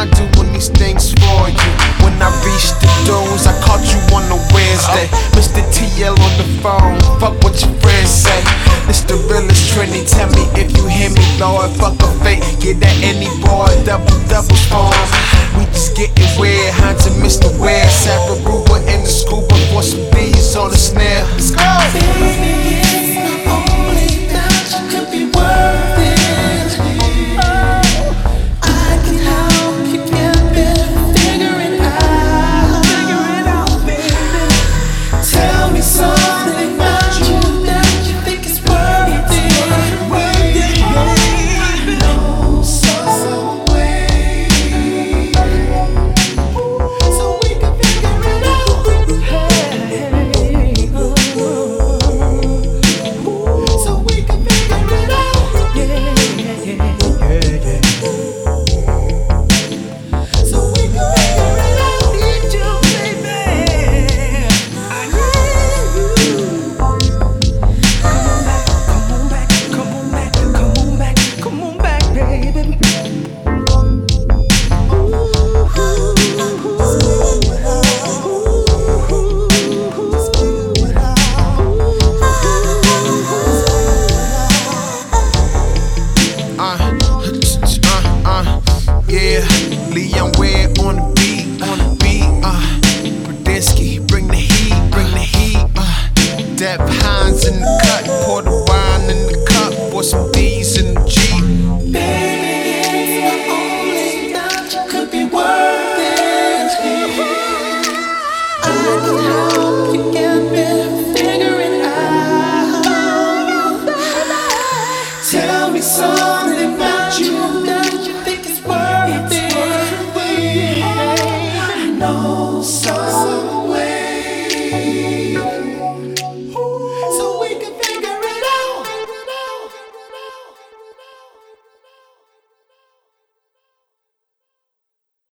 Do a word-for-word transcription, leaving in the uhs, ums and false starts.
mind doing these things for you. When I reached the dunes, I caught you on a Wednesday. Mister T L on the phone, fuck what your friends say. It's the realest Trinity, tell me if you hear me, Lord. Fuck a fake, get that any boy, double double form. We just getting weird, Hans and Mister Ware, Sarah Ruber in the scuba for some bees on the snare. Let's go! Baby, it's not only that you could be worth it. I can help you get there, figure it out. Figure it out, baby. Tell me something about you that you think is worth it. Worth it, baby. No, some way, so we can figure it out. Hey, oh. So we can figure it out. Yeah, yeah, yeah, yeah. So we can figure it out. Need you, baby. I need you. Come on back, come on back, come on back, come on back, come on back, baby. Uh, uh, uh, yeah. Leon Ware on the beat, on the beat. Uh, Brodinski, bring the heat, bring the heat. Uh, Deb Hines